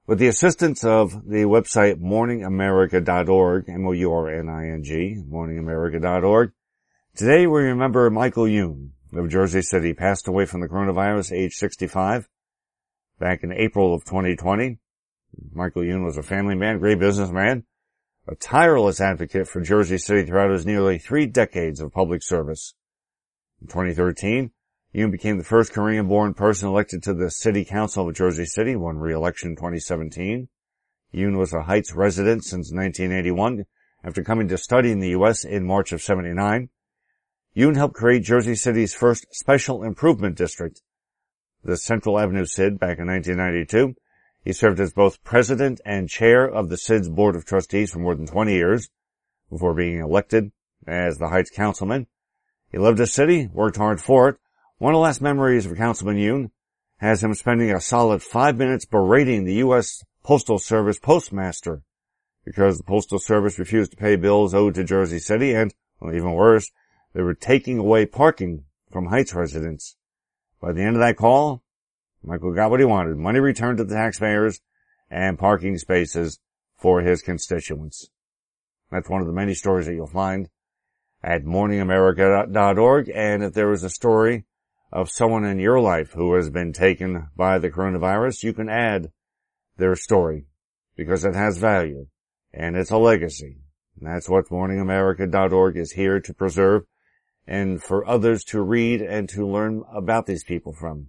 With the assistance of the website morningamerica.org, MOURNING, morningamerica.org, today we remember Michael Youn of Jersey City, passed away from the coronavirus, age 65, back in April of 2020. Michael Youn was a family man, great businessman, a tireless advocate for Jersey City throughout his nearly 3 decades of public service. In 2013, Youn became the first Korean-born person elected to the City Council of Jersey City, won re-election in 2017. Youn was a Heights resident since 1981, after coming to study in the U.S. in March of 79. Youn helped create Jersey City's first Special Improvement District, the Central Avenue CID, back in 1992. He served as both president and chair of the CID's Board of Trustees for more than 20 years, before being elected as the Heights councilman. He loved his city, worked hard for it. One of the last memories of Councilman Youn has him spending a solid 5 minutes berating the U.S. Postal Service postmaster because the Postal Service refused to pay bills owed to Jersey City and, well, even worse, they were taking away parking from Heights residents. By the end of that call, Michael got what he wanted, money returned to the taxpayers and parking spaces for his constituents. That's one of the many stories that you'll find at morningamerica.org, and if there is a story of someone in your life who has been taken by the coronavirus, you can add their story because it has value and it's a legacy. And that's what morningamerica.org is here to preserve and for others to read and to learn about these people from.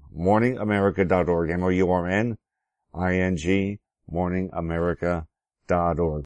morningamerica.org, MOURNING, morningamerica.org.